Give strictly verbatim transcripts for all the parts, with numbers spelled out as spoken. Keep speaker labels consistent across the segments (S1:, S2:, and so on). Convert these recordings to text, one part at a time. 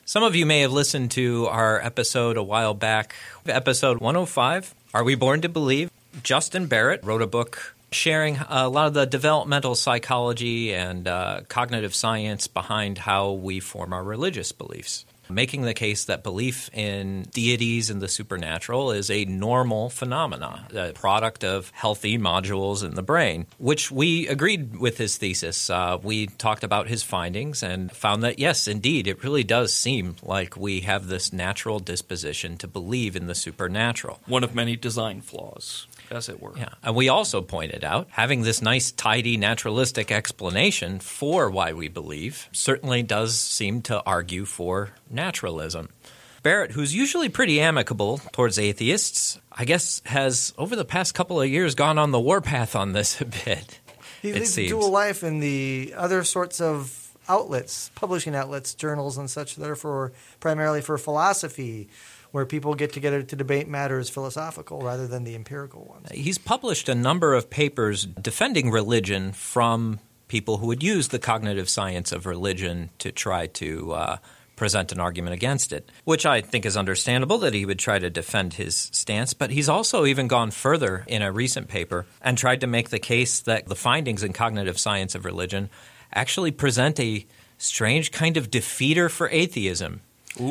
S1: Some of you may have listened to our episode a while back, episode one oh five, Are We Born to Believe? Justin Barrett wrote a book sharing a lot of the developmental psychology and uh, cognitive science behind how we form our religious beliefs, making the case that belief in deities and the supernatural is a normal phenomenon, a product of healthy modules in the brain, which we agreed with his thesis. Uh, we talked about his findings and found that, yes, indeed, it really does seem like we have this natural disposition to believe in the supernatural.
S2: One of many design flaws, as it were.
S1: Yeah. And we also pointed out having this nice, tidy, naturalistic explanation for why we believe certainly does seem to argue for naturalism. Barrett, who's usually pretty amicable towards atheists, I guess has, over the past couple of years, gone on the warpath on this a bit.
S3: He leads a dual life in the other sorts of outlets, publishing outlets, journals and such that are for primarily for philosophy, where people get together to debate matters philosophical rather than the empirical ones.
S1: He's published a number of papers defending religion from people who would use the cognitive science of religion to try to uh, present an argument against it, which I think is understandable that he would try to defend his stance. But he's also even gone further in a recent paper and tried to make the case that the findings in cognitive science of religion actually present a strange kind of defeater for atheism.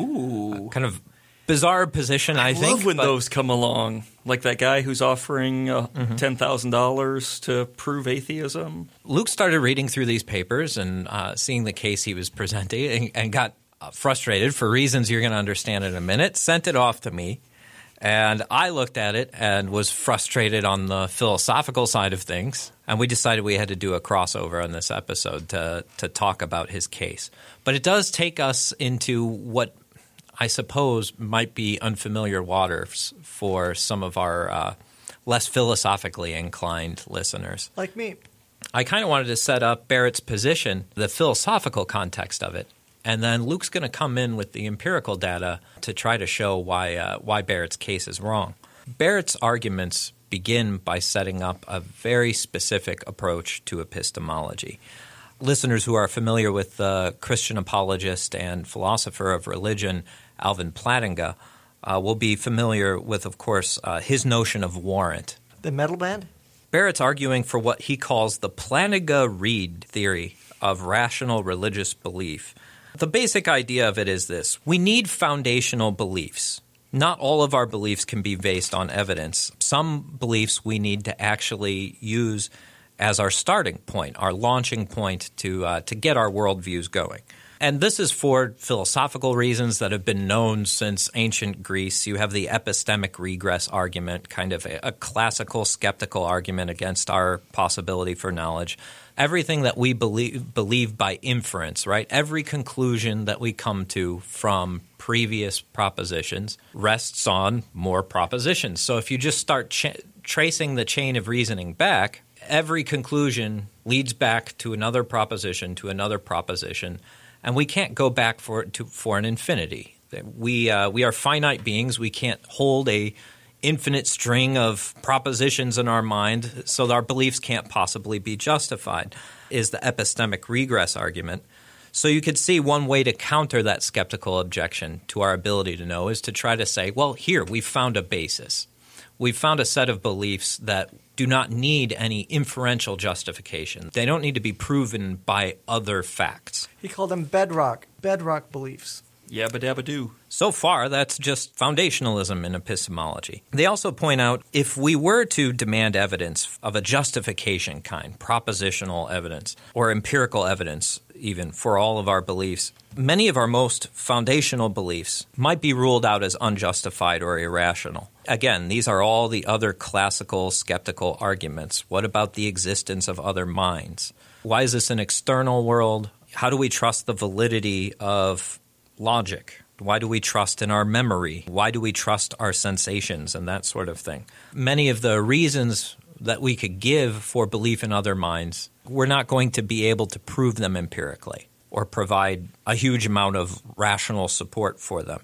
S2: Ooh.
S1: Uh, kind of bizarre position, I,
S2: I
S1: think. I
S2: love when those come along, like that guy who's offering uh, mm-hmm. ten thousand dollars to prove atheism.
S1: Luke started reading through these papers and uh, seeing the case he was presenting and, and got uh, frustrated for reasons you're going to understand in a minute, sent it off to me, and I looked at it and was frustrated on the philosophical side of things, and we decided we had to do a crossover on this episode to, to talk about his case. But it does take us into what I suppose might be unfamiliar waters for some of our uh, less philosophically inclined listeners.
S3: Like me.
S1: I kind of wanted to set up Barrett's position, the philosophical context of it, and then Luke's going to come in with the empirical data to try to show why uh, why Barrett's case is wrong. Barrett's arguments begin by setting up a very specific approach to epistemology. Listeners who are familiar with the Christian apologist and philosopher of religion Alvin Plantinga uh, will be familiar with, of course, uh, his notion of warrant.
S3: The metal band?
S1: Barrett's arguing for what he calls the Plantinga-Reid theory of rational religious belief. The basic idea of it is this. We need foundational beliefs. Not all of our beliefs can be based on evidence. Some beliefs we need to actually use as our starting point, our launching point to uh, to get our worldviews going. And this is for philosophical reasons that have been known since ancient Greece. You have the epistemic regress argument, kind of a, a classical skeptical argument against our possibility for knowledge. Everything that we believe, believe by inference, right? Every conclusion that we come to from previous propositions rests on more propositions. So if you just start ch- tracing the chain of reasoning back, every conclusion leads back to another proposition, to another proposition, and we can't go back for to, for an infinity. We uh, we are finite beings. We can't hold a infinite string of propositions in our mind, so our beliefs can't possibly be justified, is the epistemic regress argument. So you could see one way to counter that skeptical objection to our ability to know is to try to say, well, here, we've found a basis. We've found a set of beliefs that do not need any inferential justification. They don't need to be proven by other facts.
S3: He called them bedrock, bedrock beliefs.
S2: Yabba dabba doo.
S1: So far, that's just foundationalism in epistemology. They also point out if we were to demand evidence of a justification kind, propositional evidence, or empirical evidence even for all of our beliefs, many of our most foundational beliefs might be ruled out as unjustified or irrational. Again, these are all the other classical skeptical arguments. What about the existence of other minds? Why is this an external world? How do we trust the validity of logic? Why do we trust in our memory? Why do we trust our sensations and that sort of thing? Many of the reasons that we could give for belief in other minds, we're not going to be able to prove them empirically or provide a huge amount of rational support for them.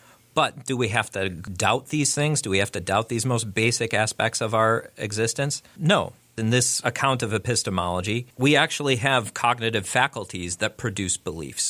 S1: But do we have to doubt these things? Do we have to doubt these most basic aspects of our existence? No. In this account of epistemology, we actually have cognitive faculties that produce beliefs.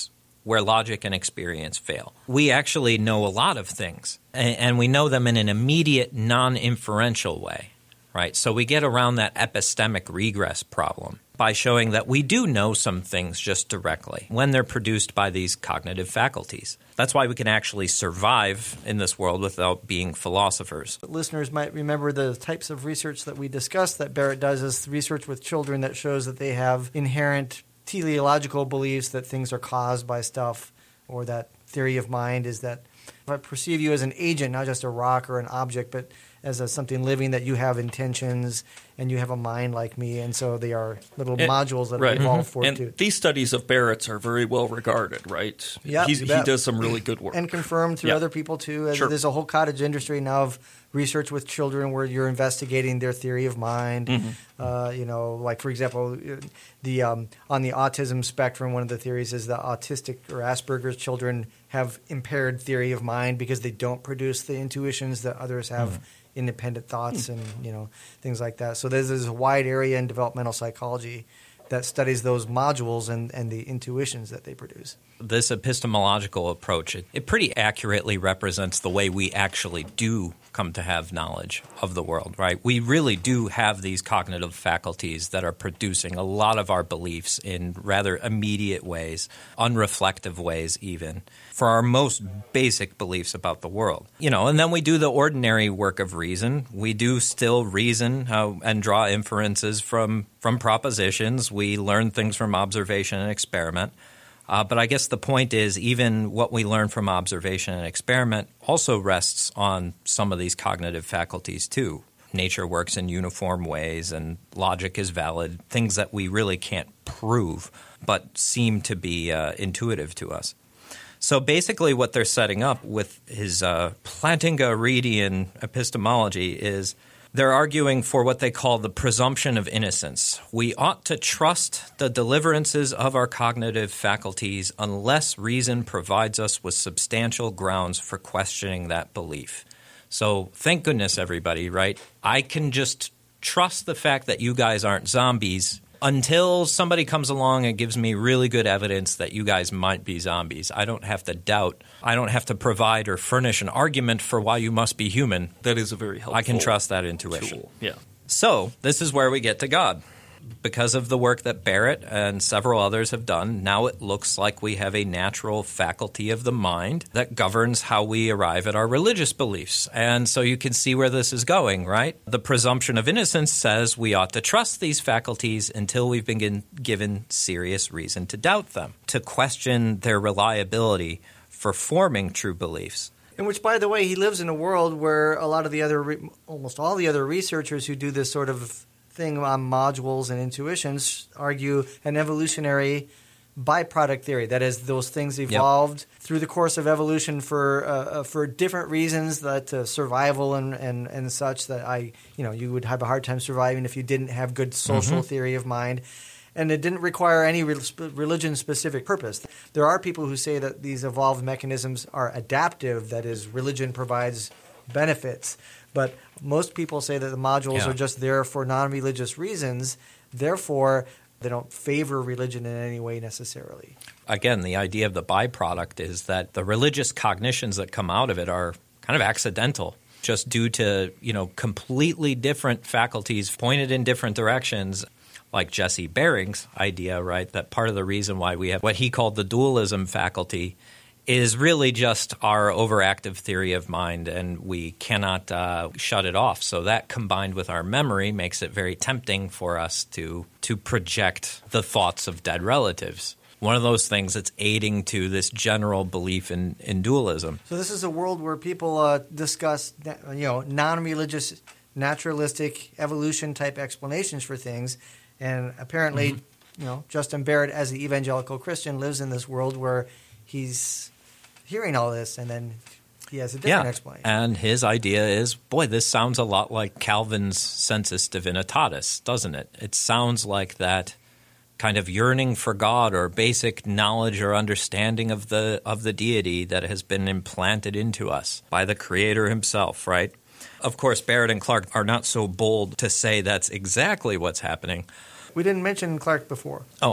S1: where logic and experience fail. We actually know a lot of things, and we know them in an immediate, non-inferential way, right? So we get around that epistemic regress problem by showing that we do know some things just directly when they're produced by these cognitive faculties. That's why we can actually survive in this world without being philosophers.
S3: Listeners might remember the types of research that we discussed that Barrett does is research with children that shows that they have inherent teleological beliefs that things are caused by stuff, or that theory of mind is that if I perceive you as an agent, not just a rock or an object, but as a, something living, that you have intentions and you have a mind like me, and so they are little
S2: and,
S3: modules that
S2: right.
S3: evolve for
S2: and
S3: it too.
S2: These studies of Barrett's are very well regarded, right?
S3: Yeah,
S2: he does some really good work.
S3: And confirmed through
S2: yeah.
S3: other people too.
S2: Sure.
S3: There's a whole cottage industry now of research with children where you're investigating their theory of mind.
S2: Mm-hmm.
S3: Uh, you know, like for example, the um, on the autism spectrum, one of the theories is that autistic or Asperger's children have impaired theory of mind because they don't produce the intuitions that others have. Mm-hmm. Independent thoughts and, you know, things like that. So there's, there's a wide area in developmental psychology that studies those modules and, and the intuitions that they produce.
S1: This epistemological approach, it, it pretty accurately represents the way we actually do come to have knowledge of the world, right? We really do have these cognitive faculties that are producing a lot of our beliefs in rather immediate ways, unreflective ways even, for our most basic beliefs about the world. You know, and then we do the ordinary work of reason. We do still reason uh, and draw inferences from, from propositions. We learn things from observation and experiment. Uh, but I guess the point is even what we learn from observation and experiment also rests on some of these cognitive faculties too. Nature works in uniform ways and logic is valid, things that we really can't prove but seem to be uh, intuitive to us. So basically what they're setting up with his uh, Plantinga-Reedian epistemology is they're arguing for what they call the presumption of innocence. We ought to trust the deliverances of our cognitive faculties unless reason provides us with substantial grounds for questioning that belief. So thank goodness, everybody, right? I can just trust the fact that you guys aren't zombies until somebody comes along and gives me really good evidence that you guys might be zombies. I don't have to doubt. I don't have to provide or furnish an argument for why you must be human.
S2: That is a very helpful
S1: I can trust that intuition.
S2: tool. Yeah.
S1: So this is where we get to God. Because of the work that Barrett and several others have done, now it looks like we have a natural faculty of the mind that governs how we arrive at our religious beliefs. And so you can see where this is going, right? The presumption of innocence says we ought to trust these faculties until we've been given serious reason to doubt them, to question their reliability for forming true beliefs.
S3: In which, by the way, he lives in a world where a lot of the other, re- almost all the other researchers who do this sort of thing on modules and intuitions argue an evolutionary byproduct theory. That is, those things evolved yep. through the course of evolution for uh, for different reasons, that uh, survival and, and, and such, that I you know you would have a hard time surviving if you didn't have good social mm-hmm. theory of mind. And it didn't require any religion-specific purpose. There are people who say that these evolved mechanisms are adaptive, that is, religion provides benefits. But most people say that the modules
S1: yeah.
S3: are just there for non-religious reasons. Therefore, they don't favor religion in any way necessarily.
S1: Again, the idea of the byproduct is that the religious cognitions that come out of it are kind of accidental, just due to, you know, completely different faculties pointed in different directions. Like Jesse Baring's idea, right, that part of the reason why we have what he called the dualism faculty is really just our overactive theory of mind, and we cannot uh, shut it off. So that, combined with our memory, makes it very tempting for us to to project the thoughts of dead relatives. One of those things that's aiding to this general belief in, in dualism.
S3: So this is a world where people uh, discuss, you know, non-religious, naturalistic, evolution-type explanations for things, and apparently, mm-hmm. you know, Justin Barrett, as the evangelical Christian, lives in this world where he's hearing all this, and then he has a different
S1: yeah.
S3: explanation.
S1: And his idea is, boy, this sounds a lot like Calvin's sensus divinitatis, doesn't it? It sounds like that kind of yearning for God or basic knowledge or understanding of the of the deity that has been implanted into us by the Creator himself, right? Of course, Barrett and Clark are not so bold to say that's exactly what's happening.
S3: We didn't mention Clark before.
S1: Oh.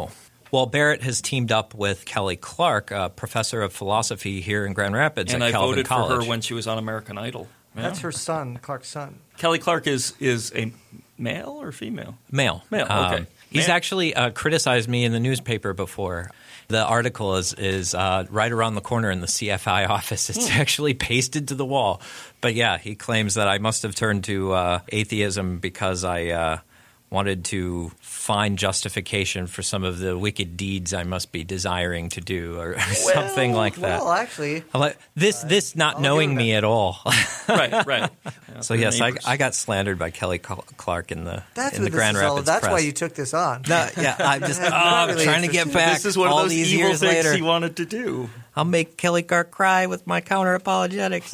S1: Well, Barrett has teamed up with Kelly Clark, a professor of philosophy here in Grand Rapids
S2: and
S1: at
S2: I
S1: Calvin
S2: voted
S1: College.
S2: for her when she was on American Idol. Yeah.
S3: That's her son, Clark's son.
S2: Kelly Clark is is a male or female?
S1: Male.
S2: Male,
S1: Um,
S2: okay.
S1: he's
S2: Man.
S1: actually uh, criticized me in the newspaper before. The article is is uh, right around the corner in the C F I office. It's
S2: Hmm.
S1: actually pasted to the wall. But yeah, he claims that I must have turned to uh, atheism because I uh, wanted to find justification for some of the wicked deeds I must be desiring to do, or something like that.
S3: Well, actually,
S1: I'm like, this this not
S3: I'll
S1: knowing
S3: give him
S1: me
S3: that.
S1: at all.
S2: Right, right. Yeah,
S1: So
S2: they're
S1: yes, I,
S2: neighbors.
S1: I got slandered by Kelly Cl- Clark in the
S3: that's
S1: in
S3: what
S1: the
S3: this
S1: Grand
S3: is all.
S1: Rapids
S3: That's
S1: press.
S3: why you took this on.
S1: No, yeah, I'm just oh,
S3: Not
S1: I'm
S3: really
S1: trying to get
S3: interested.
S1: back.
S2: This is one of
S1: all
S2: those
S1: these
S2: evil
S1: years
S2: things
S1: later.
S2: he wanted to do.
S1: I'll make Kelly Clark cry with my counter apologetics.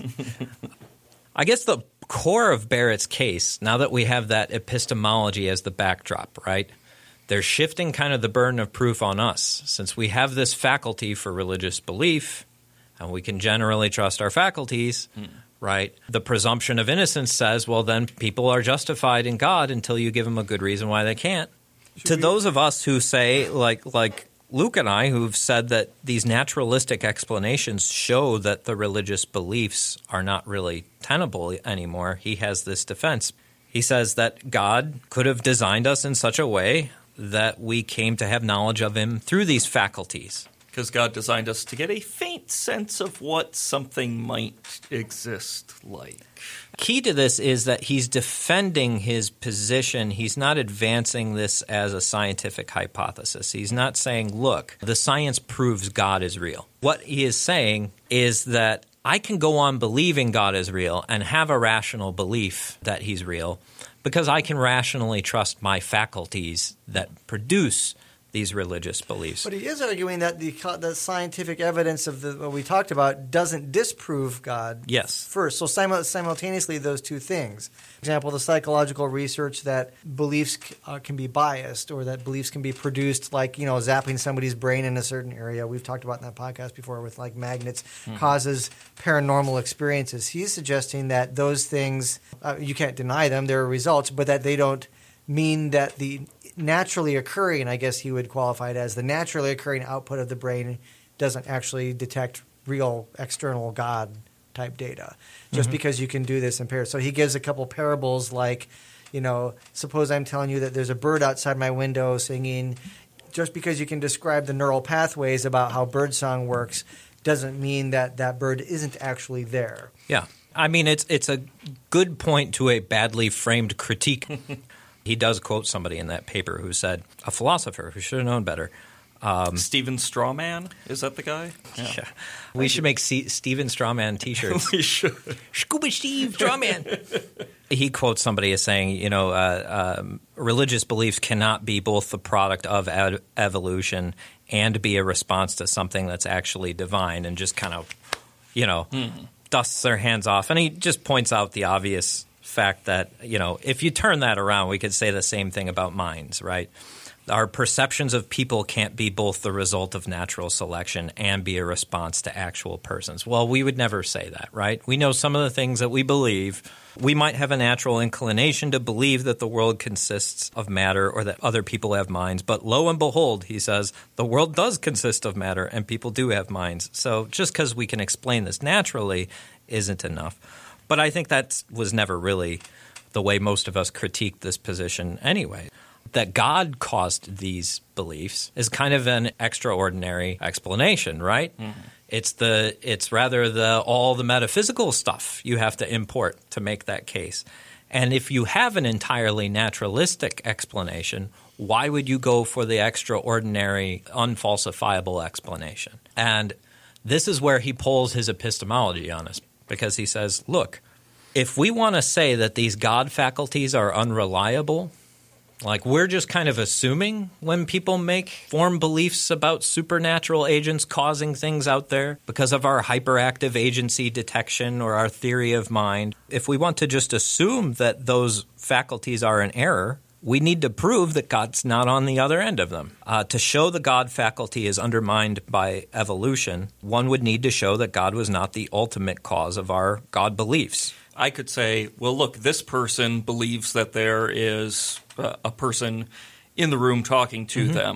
S1: I guess the core of Barrett's case, now that we have that epistemology as the backdrop, right? They're shifting kind of the burden of proof on us. Since we have this faculty for religious belief, and we can generally trust our faculties, hmm. right? The presumption of innocence says, well, then people are justified in God until you give them a good reason why they can't. Should to we... those of us who say, like like Luke and I, who've said that these naturalistic explanations show that the religious beliefs are not really tenable anymore, he has this defense. He says that God could have designed us in such a way that we came to have knowledge of him through these faculties.
S2: Because God designed us to get a faint sense of what something might exist like.
S1: Key to this is that he's defending his position. He's not advancing this as a scientific hypothesis. He's not saying, look, the science proves God is real. What he is saying is that I can go on believing God is real and have a rational belief that he's real because I can rationally trust my faculties that produce these religious beliefs.
S3: But he is arguing that the, the scientific evidence of the, what we talked about doesn't disprove God
S1: yes.
S3: first. So simu- simultaneously, those two things. For example, the psychological research that beliefs uh, can be biased or that beliefs can be produced, like, you know, zapping somebody's brain in a certain area. We've talked about in that podcast before with like magnets mm-hmm. causes paranormal experiences. He's suggesting that those things, uh, you can't deny them, they're results, but that they don't mean that the naturally occurring, I guess he would qualify it as, the naturally occurring output of the brain doesn't actually detect real external God type data. Just mm-hmm. because you can do this in pairs. So he gives a couple parables like, you know, suppose I'm telling you that there's a bird outside my window singing. Just because you can describe the neural pathways about how birdsong works doesn't mean that that bird isn't actually there.
S1: Yeah. I mean, it's it's a good point to a badly framed critique. He does quote somebody in that paper who said, a philosopher who should have known better. Um,
S2: Stephen Strawman? Is that the guy?
S1: Yeah. yeah. We should make C- Stephen Strawman T-shirts.
S2: We should.
S1: Scuba Steve Strawman. He quotes somebody as saying, you know, uh, um, religious beliefs cannot be both the product of ed- evolution and be a response to something that's actually divine, and just kind of, you know, mm-hmm. dusts their hands off. And he just points out the obvious fact that, you know, if you turn that around, we could say the same thing about minds, right? Our perceptions of people can't be both the result of natural selection and be a response to actual persons. Well, we would never say that, right? We know some of the things that we believe. We might have a natural inclination to believe that the world consists of matter or that other people have minds. But lo and behold, he says, the world does consist of matter and people do have minds. So just because we can explain this naturally isn't enough. But I think that was never really the way most of us critiqued this position anyway. That God caused these beliefs is kind of an extraordinary explanation, right? Mm-hmm. It's the it's rather the all the metaphysical stuff you have to import to make that case. And if you have an entirely naturalistic explanation, why would you go for the extraordinary, unfalsifiable explanation? And this is where he pulls his epistemology on us, because he says, look, if we want to say that these God faculties are unreliable, like we're just kind of assuming when people make form beliefs about supernatural agents causing things out there because of our hyperactive agency detection or our theory of mind, if we want to just assume that those faculties are in error, we need to prove that God's not on the other end of them. Uh, to show the God faculty is undermined by evolution, one would need to show that God was not the ultimate cause of our God beliefs.
S2: I could say, well, look, this person believes that there is uh, a person in the room talking to mm-hmm. them.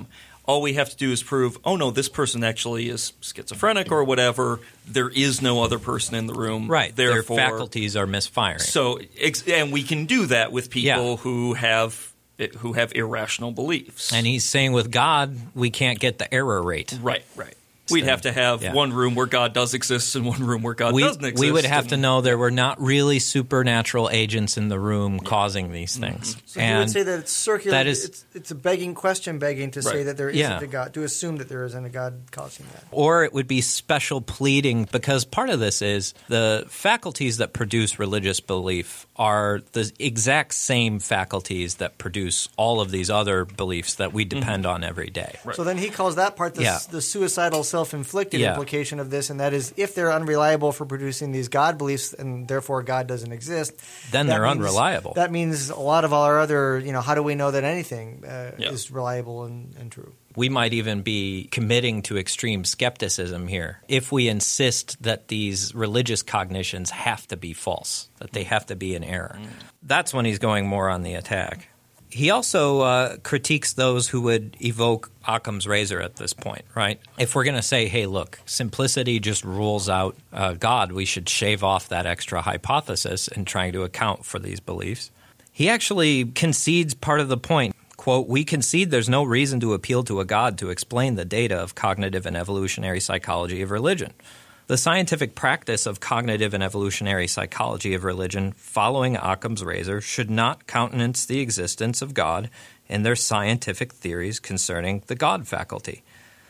S2: all we have to do is prove, oh, no, this person actually is schizophrenic or whatever. There is no other person in the room.
S1: Right.
S2: Therefore,
S1: their faculties are misfiring.
S2: So, and we can do that with people
S1: Yeah.
S2: who have who have irrational beliefs.
S1: And he's saying with God, we can't get the error rate.
S2: Right, right. We'd have to have
S1: Yeah.
S2: one room where God does exist and one room where God
S1: We,
S2: doesn't exist.
S1: we would have
S2: and-
S1: to know there were not really supernatural agents in the room causing these things.
S3: So you
S1: and
S3: would say that it's circular.
S1: that is-
S3: it's, it's a begging question begging to say
S2: Right.
S3: that there isn't
S1: Yeah.
S3: a God, to assume that there isn't a God causing that.
S1: Or it would be special pleading, because part of this is the faculties that produce religious belief are the exact same faculties that produce all of these other beliefs that we depend on every day.
S2: Right.
S3: So then he calls that part the,
S1: Yeah.
S3: the suicidal self-inflicted
S1: Yeah.
S3: implication of this, and that is if they're unreliable for producing these God beliefs and therefore God doesn't exist,
S1: Then
S3: that
S1: they're
S3: means-
S1: unreliable.
S3: That means a lot of our other, you know, how do we know that anything uh,
S2: Yeah.
S3: is reliable and, and true?
S1: We might even be committing to extreme skepticism here if we insist that these religious cognitions have to be false, that they have to be in error. That's when he's going more on the attack. He also uh, critiques those who would evoke Occam's razor at this point, right? If we're going to say, hey, look, simplicity just rules out uh, God, we should shave off that extra hypothesis in trying to account for these beliefs. He actually concedes part of the point. Quote, we concede there's no reason to appeal to a God to explain the data of cognitive and evolutionary psychology of religion. The scientific practice of cognitive and evolutionary psychology of religion following Occam's razor should not countenance the existence of God in their scientific theories concerning the God faculty.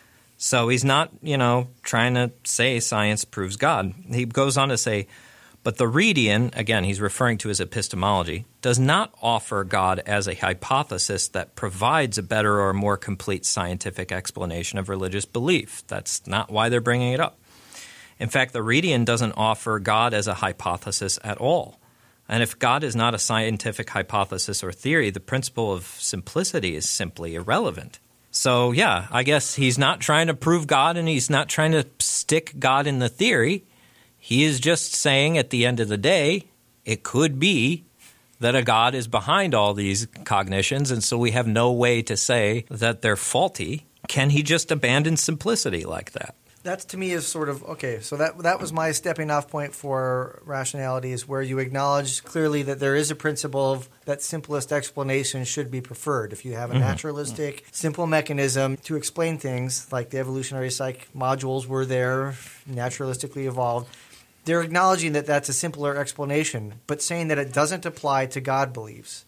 S1: So he's not, you know, trying to say science proves God. He goes on to say, but the Reedian, again, he's referring to his epistemology, does not offer God as a hypothesis that provides a better or more complete scientific explanation of religious belief. That's not why they're bringing it up. In fact, the Reedian doesn't offer God as a hypothesis at all. And if God is not a scientific hypothesis or theory, the principle of simplicity is simply irrelevant. So, yeah, I guess he's not trying to prove God and he's not trying to stick God in the theory. He is just saying at the end of the day, it could be that a God is behind all these cognitions, and so we have no way to say that they're faulty. Can he just abandon simplicity like that?
S3: That to me is sort of okay. So that that was my stepping off point for rationality, is where you acknowledge clearly that there is a principle of that simplest explanation should be preferred. If you have a
S1: Mm-hmm.
S3: naturalistic, simple mechanism to explain things, like the evolutionary psych modules were there, naturalistically evolved, they're acknowledging that that's a simpler explanation, but saying that it doesn't apply to God beliefs.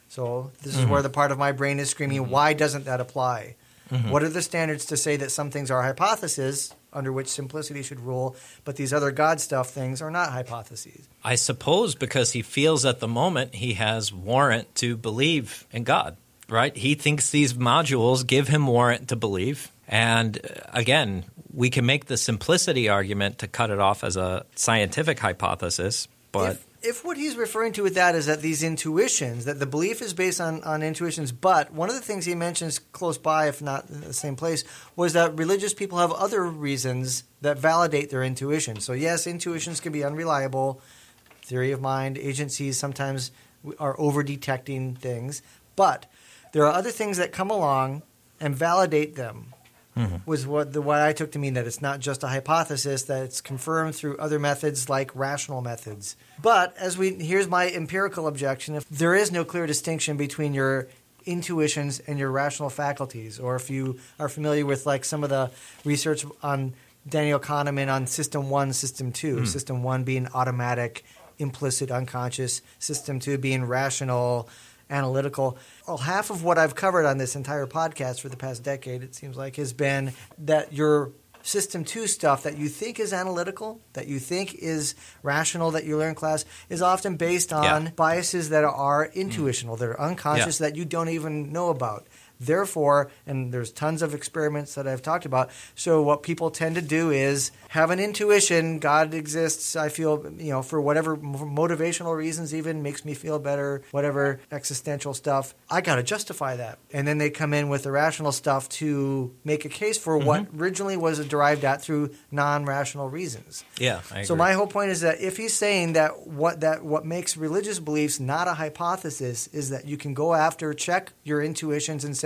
S3: So this is
S1: Mm-hmm.
S3: where the part of my brain is screaming, why doesn't that apply?
S1: Mm-hmm.
S3: What are the standards to say that some things are hypotheses under which simplicity should rule, but these other God stuff things are not hypotheses?
S1: I suppose because he feels at the moment he has warrant to believe in God, right? He thinks these modules give him warrant to believe. And uh, again, we can make the simplicity argument to cut it off as a scientific hypothesis, but
S3: If, if what he's referring to with that is that these intuitions, that the belief is based on, on intuitions, but one of the things he mentions close by, if not in the same place, was that religious people have other reasons that validate their intuition. So yes, intuitions can be unreliable. Theory of mind, agencies sometimes are over-detecting things, but there are other things that come along and validate them. Mm-hmm. Was what the what I took to mean that it's not just a hypothesis, that it's confirmed through other methods like rational methods. But as we here's my empirical objection: if there is no clear distinction between your intuitions and your rational faculties, or if you are familiar with like some of the research on Daniel Kahneman on System One, System Two, mm. System One being automatic, implicit, unconscious; System Two being rational, analytical. Well, half of what I've covered on this entire podcast for the past decade, it seems like, has been that your System two stuff that you think is analytical, that you think is rational, that you learn in class, is often based on
S1: Yeah.
S3: biases that are intuitional, that are unconscious,
S1: Yeah.
S3: that you don't even know about. Therefore, and there's tons of experiments that I've talked about, so what people tend to do is have an intuition, God exists, I feel, you know, for whatever motivational reasons even, makes me feel better, whatever existential stuff, I got to justify that. And then they come in with the rational stuff to make a case for mm-hmm. what originally was derived at through non-rational reasons.
S1: yeah, I agree.
S3: So my whole point is that if he's saying that what that what makes religious beliefs not a hypothesis is that you can go after, check your intuitions and say,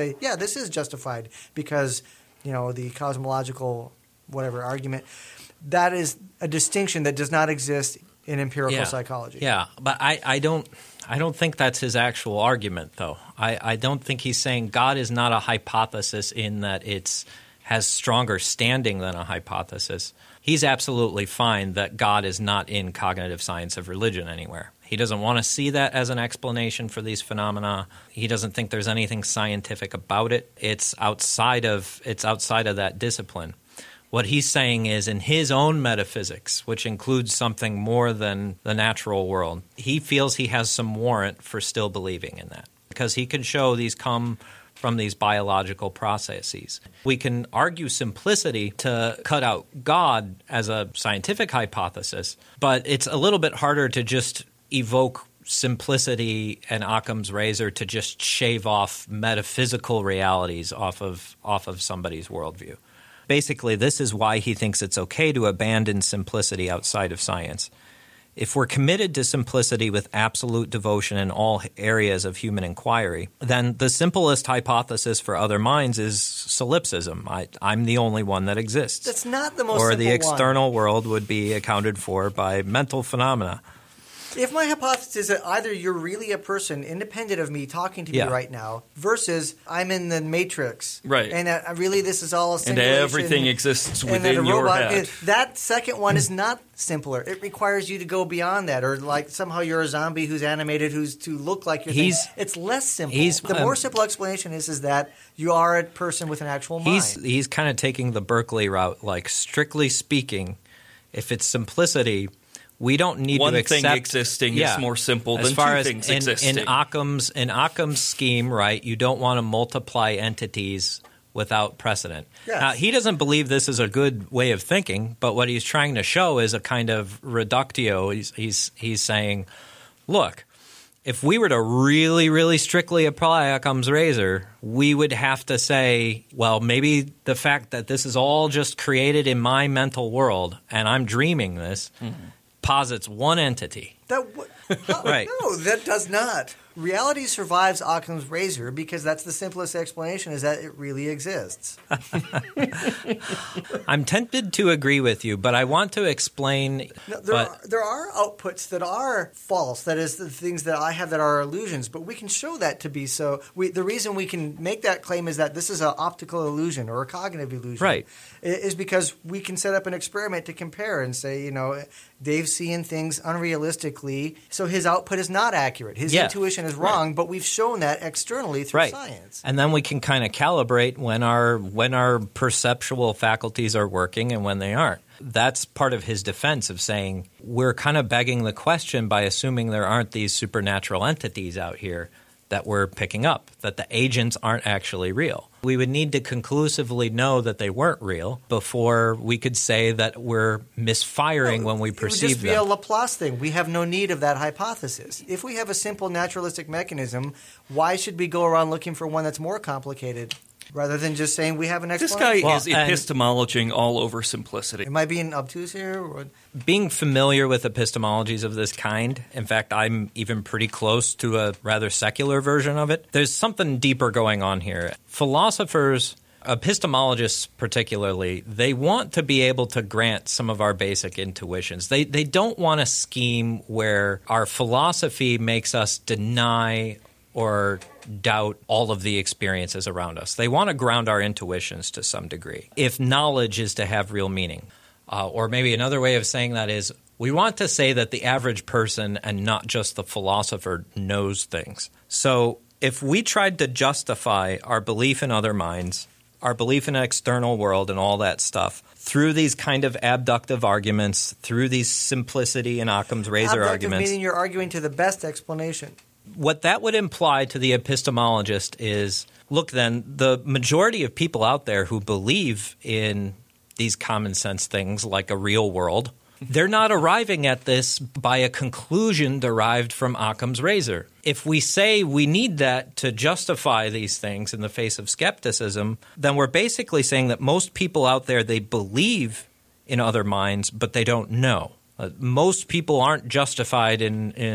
S3: say, yeah, this is justified because, you know, the cosmological whatever argument, that is a distinction that does not exist in empirical
S1: yeah.
S3: psychology.
S1: Yeah, but I, I don't I don't think that's his actual argument, though. I, I don't think he's saying God is not a hypothesis in that it's has stronger standing than a hypothesis. He's absolutely fine that God is not in cognitive science of religion anywhere. He doesn't want to see that as an explanation for these phenomena. He doesn't think there's anything scientific about it. It's outside of it's outside of that discipline. What he's saying is in his own metaphysics, which includes something more than the natural world, he feels he has some warrant for still believing in that because he can show these come from these biological processes. We can argue simplicity to cut out God as a scientific hypothesis, but it's a little bit harder to just evoke simplicity and Occam's razor to just shave off metaphysical realities off of off of somebody's worldview. Basically, this is why he thinks it's okay to abandon simplicity outside of science. If we're committed to simplicity with absolute devotion in all areas of human inquiry, then the simplest hypothesis for other minds is solipsism. I, I'm the only one that exists.
S3: That's not the most
S1: Or
S3: simple
S1: the external
S3: one.
S1: world would be accounted for by mental phenomena.
S3: If my hypothesis is that either you're really a person independent of me talking to
S1: Yeah.
S3: me right now versus I'm in the Matrix.
S2: Right.
S3: And uh, really this is all a
S2: And
S3: simulation.
S2: everything exists
S3: and that
S2: within
S3: a
S2: your
S3: robot
S2: head.
S3: is- that second one is not simpler. It requires you to go beyond that, or like somehow you're a zombie who's animated, who's to look like you're.
S1: He's-
S3: It's less simple.
S1: he's,
S3: the
S1: um,
S3: more simple explanation is is that you are a person with an actual mind.
S1: He's he's kind of taking the Berkeley route. Like, strictly speaking, if it's simplicity, we don't need
S2: One
S1: to accept
S2: thing existing
S1: yeah,
S2: is more simple
S1: as
S2: than
S1: far
S2: two
S1: as
S2: things
S1: in,
S2: existing.
S1: In Occam's in Occam's scheme, right? You don't want to multiply entities without precedent.
S3: Yes.
S1: Now, he doesn't believe this is a good way of thinking, but what he's trying to show is a kind of reductio. He's he's he's saying, look, if we were to really, really strictly apply Occam's razor, we would have to say, well, maybe the fact that this is all just created in my mental world and I'm dreaming this mm-hmm. posits one entity.
S3: That w- how-
S1: Right.
S3: No, that does not. Reality survives Occam's razor because that's the simplest explanation is that it really exists.
S1: I'm tempted to agree with you, but I want to explain.
S3: No, there,
S1: but,
S3: are, there are outputs that are false. That is, the things that I have that are illusions, but we can show that to be so. We, the reason we can make that claim is that this is an optical illusion or a cognitive illusion.
S1: Right.
S3: Is because we can set up an experiment to compare and say, you know, Dave's seeing things unrealistically, so his output is not accurate. His
S1: Yeah.
S3: intuition is wrong, right. But we've shown that externally through
S1: right.
S3: science.
S1: And then we can kind of calibrate when our when our perceptual faculties are working and when they aren't. That's part of his defense of saying we're kind of begging the question by assuming there aren't these supernatural entities out here that we're picking up, that the agents aren't actually real. We would need to conclusively know that they weren't real before we could say that we're misfiring
S3: No,
S1: when we
S3: it
S1: perceive
S3: would just be
S1: them.
S3: a Laplace thing. We have no need of that hypothesis. If we have a simple naturalistic mechanism, why should we go around looking for one that's more complicated rather than just saying we have an
S2: This
S3: explanation?
S2: guy
S1: Well,
S2: is
S1: and-
S2: epistemologing all over simplicity.
S3: Am I being obtuse here? Or?
S1: Being familiar with epistemologies of this kind, in fact, I'm even pretty close to a rather secular version of it. There's something deeper going on here. Philosophers, epistemologists particularly, they want to be able to grant some of our basic intuitions. They they don't want a scheme where our philosophy makes us deny or doubt all of the experiences around us. They want to ground our intuitions to some degree, if knowledge is to have real meaning. Uh, or maybe another way of saying that is we want to say that the average person and not just the philosopher knows things. So if we tried to justify our belief in other minds, our belief in an external world and all that stuff through these kind of abductive arguments, through these simplicity and Occam's razor
S3: Abductive
S1: arguments,
S3: meaning you're arguing to the best explanation.
S1: what that would imply to the epistemologist is, look, then, the majority of people out there who believe in these common sense things like a real world, they're not arriving at this by a conclusion derived from Occam's razor. If we say we need that to justify these things in the face of skepticism, then we're basically saying that most people out there, they believe in other minds, but they don't know. Uh, most people aren't justified in, in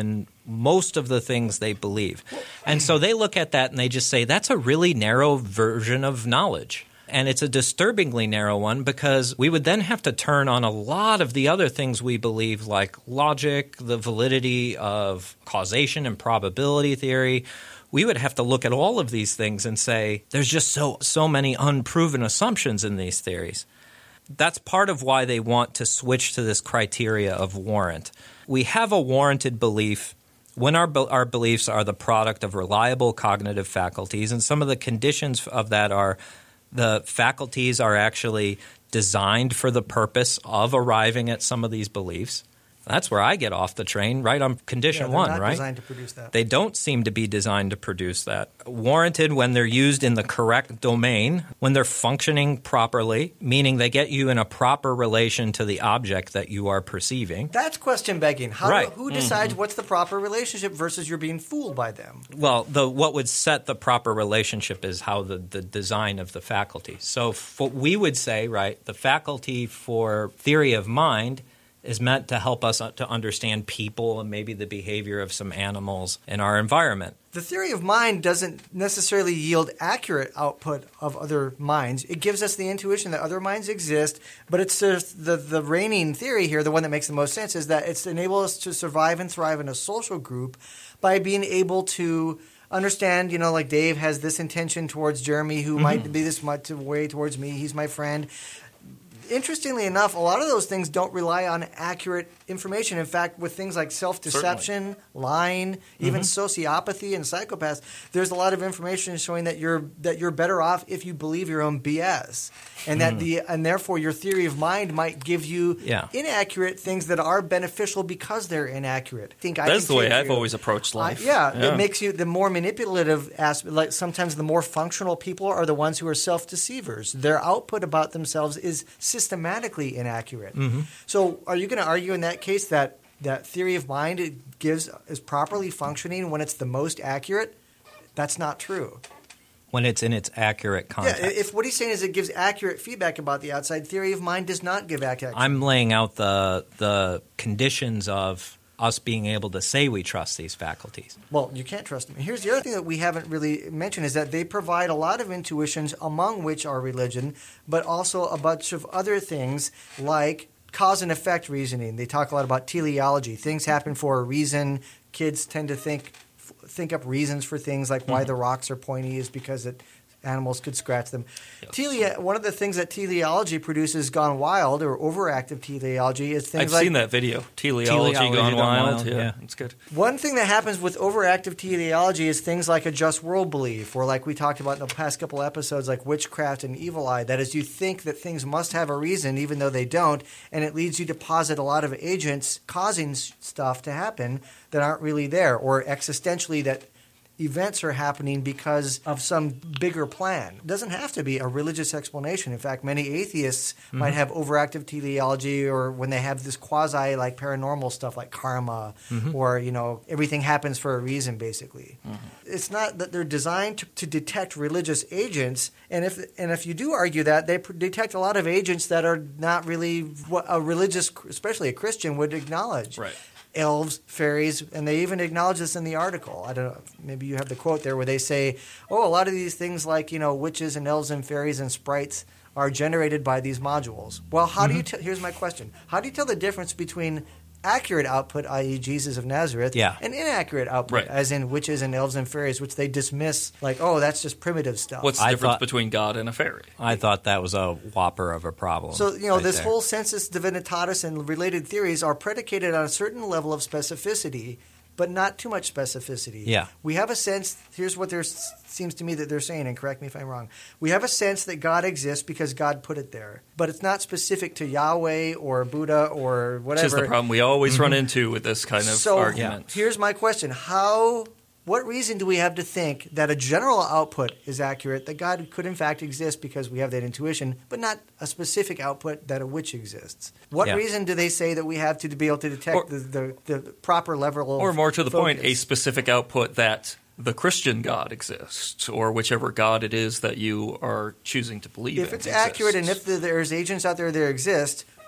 S1: most of the things they believe. And so they look at that and they just say, that's a really narrow version of knowledge. And it's a disturbingly narrow one because we would then have to turn on a lot of the other things we believe, like logic, the validity of causation and probability theory. We would have to look at all of these things and say, there's just so so many unproven assumptions in these theories. That's part of why they want to switch to this criteria of warrant. We have a warranted belief when our our beliefs are the product of reliable cognitive faculties, and some of the conditions of that are the faculties are actually designed for the purpose of arriving at some of these beliefs. That's where I get off the train, right on condition
S3: yeah, they're
S1: one,
S3: not
S1: right?
S3: Designed to produce that.
S1: They don't seem to be designed to produce that. Warranted when they're used in the correct domain, when they're functioning properly, meaning they get you in a proper relation to the object that you are perceiving.
S3: That's question begging. How
S1: Right.
S3: do, who decides mm-hmm. what's the proper relationship versus you're being fooled by them?
S1: Well, the what would set the proper relationship is how the, the design of the faculty. So for, we would say, right, the faculty for theory of mind is meant to help us to understand people and maybe the behavior of some animals in our environment.
S3: The theory of mind doesn't necessarily yield accurate output of other minds. It gives us the intuition that other minds exist, but it's just the, the reigning theory here, the one that makes the most sense, is that it's to enable us to survive and thrive in a social group by being able to understand, you know, like Dave has this intention towards Jeremy who mm-hmm. might be this much way towards me. He's my friend. Interestingly enough, a lot of those things don't rely on accurate information. In fact, with things like self-deception, Certainly. lying, even mm-hmm. sociopathy and psychopaths, there's a lot of information showing that you're that you're better off if you believe your own B S, and mm-hmm. that the and therefore your theory of mind might give you
S1: yeah.
S3: inaccurate things that are beneficial because they're inaccurate. I think
S2: That's
S3: I
S2: the way I've always approached life.
S3: I, yeah,
S2: yeah,
S3: it makes you the more manipulative aspect. Like sometimes the more functional people are the ones who are self-deceivers. Their output about themselves is systematically inaccurate.
S1: Mm-hmm.
S3: So are you going to argue in that case that that theory of mind it gives is properly functioning when it's the most accurate? That's not true.
S1: When it's in its accurate context.
S3: Yeah, if what he's saying is it gives accurate feedback about the outside, theory of mind does not give accurate.
S1: I'm laying out the the conditions of us being able to say we trust these faculties.
S3: Well, you can't trust them. Here's the other thing that we haven't really mentioned is that they provide a lot of intuitions, among which are religion, but also a bunch of other things like cause and effect reasoning. They talk a lot about teleology. Things happen for a reason. Kids tend to think think up reasons for things like why mm-hmm. the rocks are pointy is because it animals could scratch them. Yes. Tele- one of the things that teleology produces gone wild or overactive teleology is things
S2: I've
S3: like...
S2: I've seen that video, Teleology, teleology Gone, gone Wild. wild. Yeah, yeah, it's good.
S3: One thing that happens with overactive teleology is things like a just world belief, or like we talked about in the past couple episodes, like witchcraft and evil eye. That is, you think that things must have a reason even though they don't, and it leads you to posit a lot of agents causing stuff to happen that aren't really there, or existentially that events are happening because of some bigger plan. It doesn't have to be a religious explanation. In fact, many atheists mm-hmm. might have overactive teleology, or when they have this quasi like paranormal stuff like karma mm-hmm. or, you know, everything happens for a reason basically. Mm-hmm. It's not that they're designed to, to detect religious agents, and if and if you do argue that, they pr- detect a lot of agents that are not really what a religious, especially a Christian, would acknowledge.
S2: Right.
S3: Elves, fairies, and they even acknowledge this in the article. I don't know, maybe you have the quote there where they say, oh, a lot of these things like, you know, witches and elves and fairies and sprites are generated by these modules. Well, how mm-hmm. do you tell – here's my question. How do you tell the difference between accurate output, that is. Jesus of Nazareth,
S1: yeah.
S3: and inaccurate output,
S2: right.
S3: as in witches and elves and fairies, which they dismiss like, oh, that's just primitive stuff.
S2: What's the
S1: I
S2: difference
S1: thought,
S2: between God and a fairy?
S1: I thought that was a whopper of a problem.
S3: So, you know,
S1: right
S3: this
S1: there.
S3: whole sensus divinitatis and related theories are predicated on a certain level of specificity, but not too much specificity.
S1: Yeah.
S3: We have a sense – here's what there seems to me that they're saying, and correct me if I'm wrong. We have a sense that God exists because God put it there, but it's not specific to Yahweh or Buddha or whatever.
S2: Which is the problem we always mm-hmm. run into with this kind of
S3: so,
S2: argument.
S3: Here's my question. How – what reason do we have to think that a general output is accurate, that God could in fact exist because we have that intuition, but not a specific output that a witch exists? What
S1: yeah.
S3: reason do they say that we have to, to be able to detect
S2: or,
S3: the, the, the proper level of
S2: Or more to the
S3: focus?
S2: point, a specific output that the Christian God exists, or whichever God it is that you are choosing to believe in
S3: If it's
S2: exists.
S3: accurate and if the, there's agents out there that exist,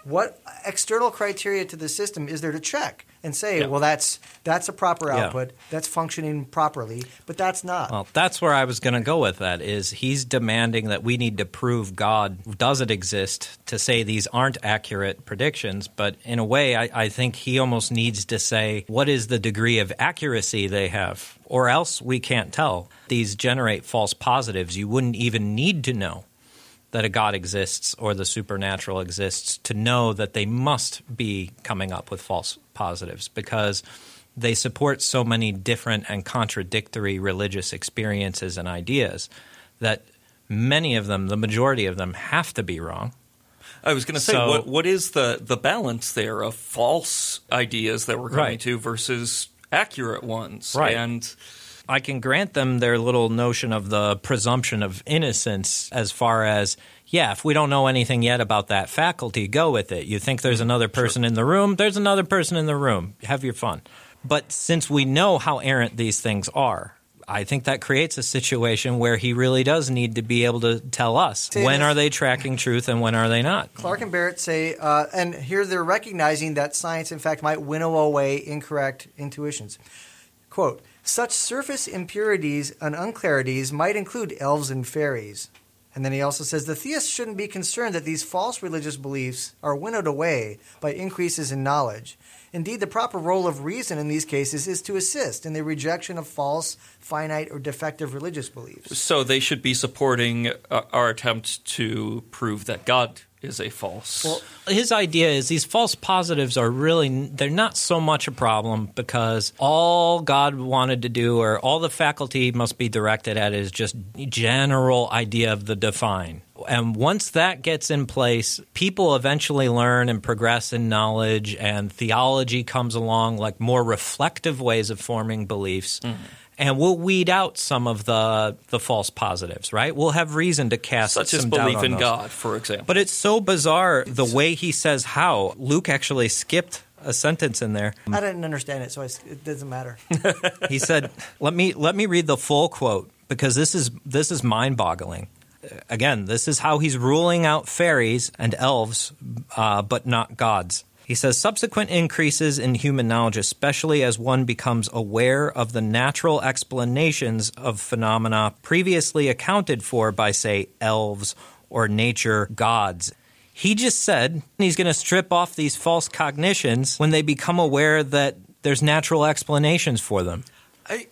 S3: What external criteria to the system is there to check and say,
S2: Yeah.
S3: well, that's that's a proper
S1: Yeah.
S3: output, that's functioning properly, but that's not.
S1: Well, that's where I was going to go with that, is he's demanding that we need to prove God doesn't exist to say these aren't accurate predictions. But in a way, I, I think he almost needs to say, what is the degree of accuracy they have? Or else we can't tell. These generate false positives. You wouldn't even need to know that a God exists or the supernatural exists to know that they must be coming up with false positives, because they support so many different and contradictory religious experiences and ideas that many of them, the majority of them, have to be wrong.
S2: I was going to say,
S1: So-
S2: what what is the, the balance there of false ideas that we're coming
S1: Right.
S2: to versus accurate ones?
S1: Right.
S2: And
S1: I can grant them their little notion of the presumption of innocence as far as, yeah, if we don't know anything yet about that faculty, go with it. You think there's another person in the room? There's another person in the room. Have your fun. But since we know how errant these things are, I think that creates a situation where he really does need to be able to tell us
S3: Say
S1: when
S3: this.
S1: are they tracking truth and when are they not.
S3: Clark and Barrett say, uh, and here they're recognizing that science, in fact, might winnow away incorrect intuitions. Quote, such surface impurities and unclarities might include elves and fairies. And then he also says the theist shouldn't be concerned that these false religious beliefs are winnowed away by increases in knowledge. Indeed, the proper role of reason in these cases is to assist in the rejection of false, finite, or defective religious beliefs.
S2: so they should be supporting uh, our attempt to prove that God is a false.
S3: Well,
S1: His idea is these false positives are really, they're not so much a problem because all God wanted to do or all the faculty must be directed at is just general idea of the divine. And once that gets in place, people eventually learn and progress in knowledge, and theology comes along, like more reflective ways of forming beliefs. Mm-hmm. And we'll weed out some of the the false positives, right? We'll have reason to cast
S2: such as
S1: some doubt
S2: belief
S1: on
S2: in
S1: those.
S2: God, for example.
S1: But it's so bizarre the way he says how. Luke actually skipped a sentence in there.
S3: I didn't understand it, so I, it doesn't matter.
S1: He said, "Let me let me read the full quote because this is this is mind-boggling." Again, this is how he's ruling out fairies and elves, uh, but not gods. He says, subsequent increases in human knowledge, especially as one becomes aware of the natural explanations of phenomena previously accounted for by, say, elves or nature gods. He just said he's going to strip off these false cognitions when they become aware that there's natural explanations for them.
S2: I,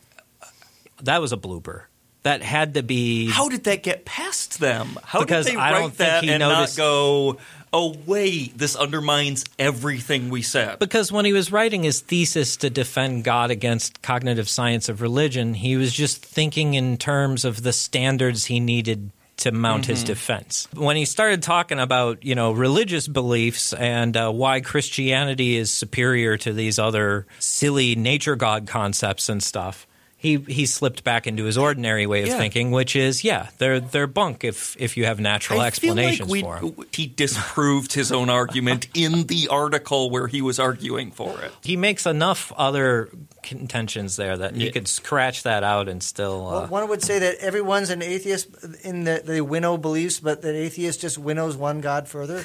S1: That was a blooper. That had to be...
S2: how did that get past them? How
S1: Because
S2: did they
S1: I
S2: write
S1: don't think
S2: that
S1: he
S2: and
S1: noticed-
S2: not go, oh, wait, this undermines everything we said?
S1: Because when he was writing his thesis to defend God against cognitive science of religion, he was just thinking in terms of the standards he needed to mount his defense. When he started talking about, you know, religious beliefs and uh, why Christianity is superior to these other silly nature god concepts and stuff, he he slipped back into his ordinary way of
S2: Yeah.
S1: thinking, which is, yeah, they're they're bunk if if you have natural
S2: I
S1: explanations
S2: feel like
S1: for
S2: we,
S1: them.
S2: he disproved his own argument in the article where he was arguing for it.
S1: He makes enough other contentions there that you
S2: Yeah.
S1: could scratch that out and still. Uh,
S3: Well, one would say that everyone's an atheist in that they winnow beliefs, but that atheist just winnows one God further.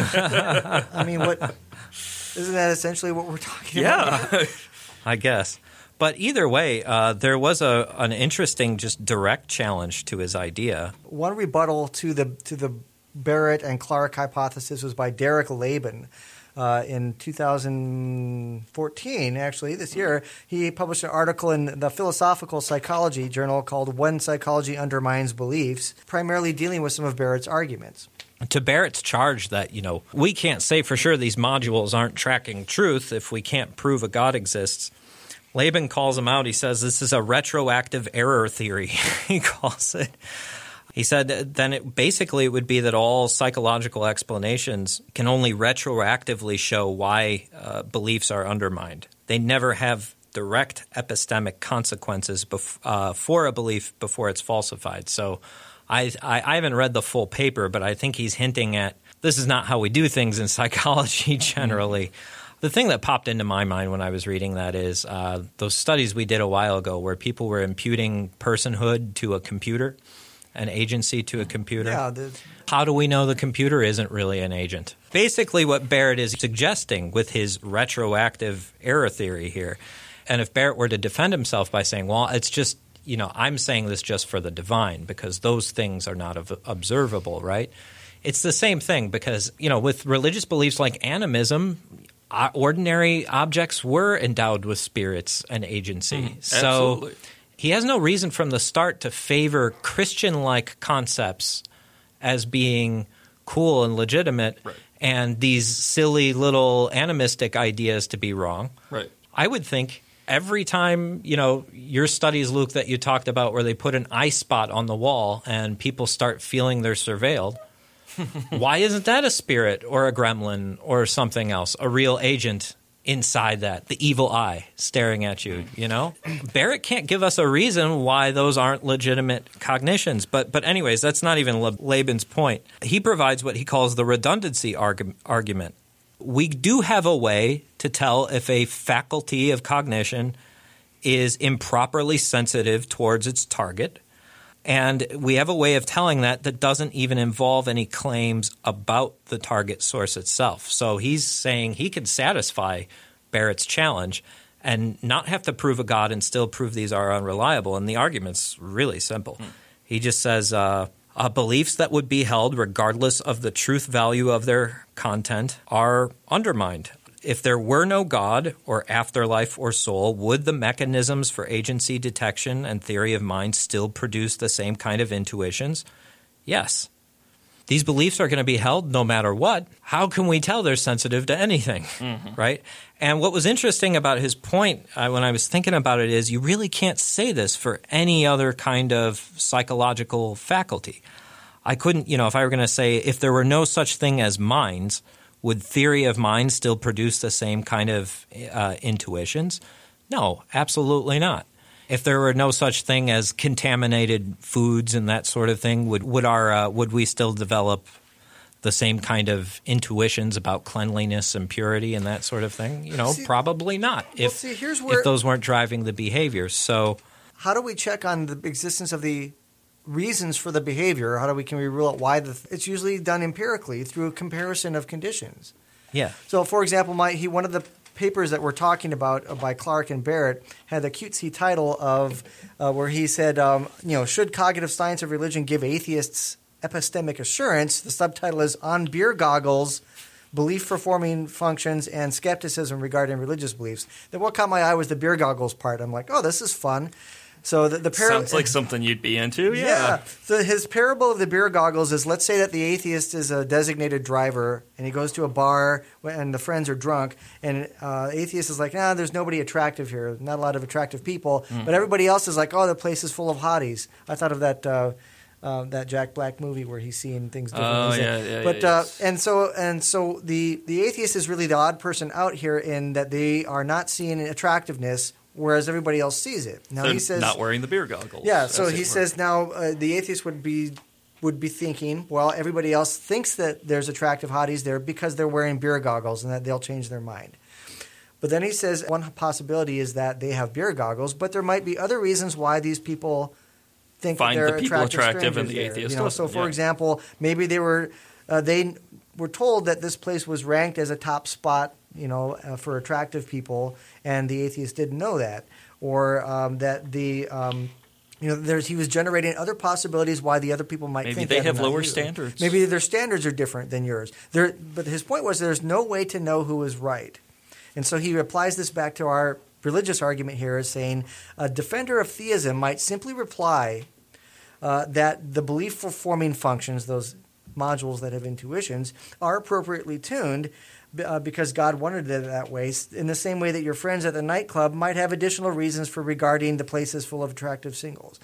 S3: I mean, what isn't that essentially what we're talking about?
S2: Yeah.
S1: I guess. But either way, uh, there was a an interesting, just direct challenge to his idea.
S3: One rebuttal to the to the Barrett and Clark hypothesis was by Derek Laban. Uh, in two thousand fourteen, actually, this year, he published an article in the Philosophical Psychology journal called When Psychology Undermines Beliefs, primarily dealing with some of Barrett's arguments.
S1: To Barrett's charge that, you know, we can't say for sure these modules aren't tracking truth if we can't prove a God exists. Laban calls him out. He says this is a retroactive error theory, he calls it. He said then it basically it would be that all psychological explanations can only retroactively show why uh, beliefs are undermined. They never have direct epistemic consequences bef- uh, for a belief before it's falsified. So I, I, I haven't read the full paper, but I think he's hinting at this is not how we do things in psychology generally. Mm-hmm. The thing that popped into my mind when I was reading that is uh, those studies we did a while ago where people were imputing personhood to a computer. an agency to a computer?
S3: Yeah. The,
S1: How do we know the computer isn't really an agent? Basically what Barrett is suggesting with his retroactive error theory here, and if Barrett were to defend himself by saying, well, it's just, you know, I'm saying this just for the divine because those things are not ob- observable, right? It's the same thing because, you know, with religious beliefs like animism, uh, ordinary objects were endowed with spirits and agency.
S2: Mm,
S1: so
S2: absolutely.
S1: He has no reason from the start to favor Christian-like concepts as being cool and legitimate,
S2: right.
S1: and these silly little animistic ideas to be wrong.
S2: Right.
S1: I would think every time, you know, your studies, Luke, that you talked about where they put an eye spot on the wall and people start feeling they're surveilled, why isn't that a spirit or a gremlin or something else, a real agent inside that, the evil eye staring at you, you know? Barrett can't give us a reason why those aren't legitimate cognitions. But but anyways, that's not even Laban's point. He provides what he calls the redundancy argu- argument. We do have a way to tell if a faculty of cognition is improperly sensitive towards its target. And we have a way of telling that that doesn't even involve any claims about the target source itself. So he's saying he can satisfy Barrett's challenge and not have to prove a God and still prove these are unreliable. And the argument's really simple. Hmm. He just says uh, uh, beliefs that would be held regardless of the truth value of their content are undermined. If there were no God or afterlife or soul, would the mechanisms for agency detection and theory of mind still produce the same kind of intuitions? Yes. These beliefs are going to be held no matter what. How can we tell they're sensitive to anything, mm-hmm. right? And what was interesting about his point uh, when I was thinking about it is you really can't say this for any other kind of psychological faculty. I couldn't, you know, if I were going to say if there were no such thing as minds, would theory of mind still produce the same kind of uh, intuitions? No, absolutely not. If there were no such thing as contaminated foods and that sort of thing, would would our uh, would we still develop the same kind of intuitions about cleanliness and purity and that sort of thing? You know,
S3: see,
S1: probably not.
S3: Well,
S1: if
S3: see, here's where,
S1: if those weren't driving the behavior. So,
S3: how do we check on the existence of the reasons for the behavior? How do we can we rule out why the? It's usually done empirically through a comparison of conditions.
S1: Yeah.
S3: So, for example, my he one of the papers that we're talking about uh, by Clark and Barrett had the cutesy title of uh, where he said, um, you know, should cognitive science of religion give atheists epistemic assurance? The subtitle is On Beer Goggles, Belief for Forming Functions and Skepticism Regarding Religious Beliefs. Then what caught my eye was the beer goggles part. I'm like, oh, this is fun. So the, the par-
S2: sounds like something you'd be into, yeah.
S3: Yeah. So his parable of the beer goggles is: let's say that the atheist is a designated driver, and he goes to a bar, and the friends are drunk, and uh, atheist is like, "Nah, there's nobody attractive here. Not a lot of attractive people." Mm. But everybody else is like, "Oh, the place is full of hotties." I thought of that uh, uh, that Jack Black movie where he's seeing things different.
S2: Oh yeah, yeah.
S3: But
S2: yeah,
S3: uh, and so and so the the atheist is really the odd person out here in that they are not seeing attractiveness, whereas everybody else sees it. Now
S2: They're
S3: he says
S2: not wearing the beer goggles.
S3: Yeah, so he
S2: were.
S3: says now uh, the atheist would be would be thinking, well, everybody else thinks that there's attractive hotties there because they're wearing beer goggles and that they'll change their mind. But then he says one possibility is that they have beer goggles, but there might be other reasons why these people think
S2: Find
S3: that they're
S2: the people
S3: attractive,
S2: attractive and the
S3: strangers there.
S2: atheist
S3: You know,
S2: doesn't,
S3: so, for
S2: yeah.
S3: example, maybe they were uh, they were told that this place was ranked as a top spot, you know, uh, for attractive people, and the atheist didn't know that. Or um, that the um, you know there's he was generating other possibilities why the other people might
S2: Maybe
S3: think
S2: they
S3: that
S2: have
S3: and not
S2: lower
S3: you.
S2: standards.
S3: Maybe their standards are different than yours. There, but his point was there's no way to know who is right, and so he applies this back to our religious argument here, as saying a defender of theism might simply reply uh, that the belief for forming functions, those modules that have intuitions, are appropriately tuned. Uh, because God wanted it that way, in the same way that your friends at the nightclub might have additional reasons for regarding the place as full of attractive singles.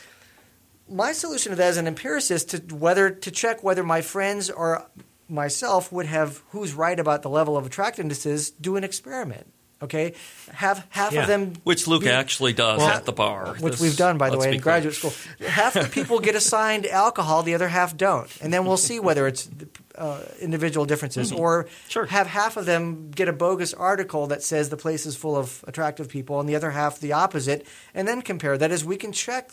S3: My solution to that as an empiricist to whether to check whether my friends or myself would have who's right about the level of attractiveness is do an experiment. Okay, have half
S1: Yeah.
S3: of them,
S2: Which Luke
S3: be-
S2: actually does
S3: Well,
S2: at the bar.
S3: which
S2: This-
S3: we've done, by the
S2: let's
S3: way,
S2: be
S3: in
S2: clear.
S3: graduate school. Half the people get assigned alcohol, the other half don't, and then we'll see whether it's uh, individual differences,
S2: Mm-hmm.
S3: or
S2: Sure.
S3: have half of them get a bogus article that says the place is full of attractive people, and the other half the opposite, and then compare. That is, we can check